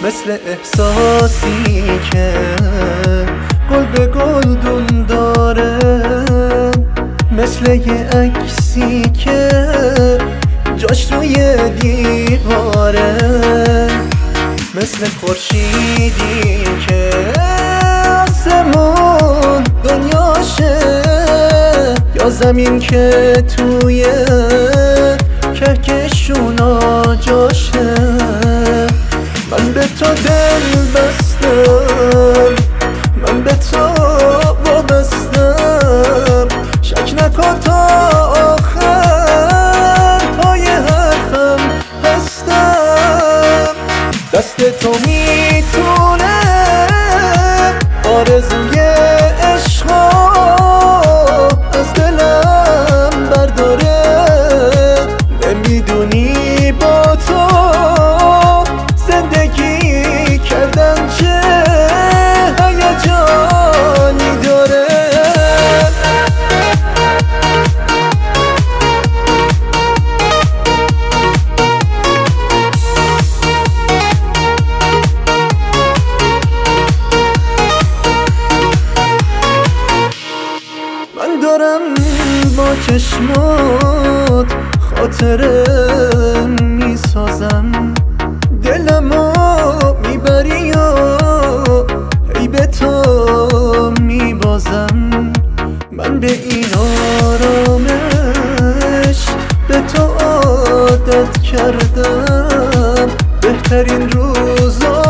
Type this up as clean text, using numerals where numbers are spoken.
مثل احساسی که گل به گلدون داره، مثل یه عکسی که جاش روی دیواره، مثل خورشیدی که آسمون دنیاشه، یا زمین که توی کهکشونا جاشه. من به تو دل بستم، من به تو وابستم، شک نکن تا آخر پای حرفم هستم. دست تو میتونه آرزوی عشقا از دلم برداره، نمیدونی با تو زندگی کردن چه هیجانی داره. من دارم با چشمات خاطره میسازم، دلمو میبری و هی به تو میبازم. من به این آرامش به تو عادت کردم، بهترین روزا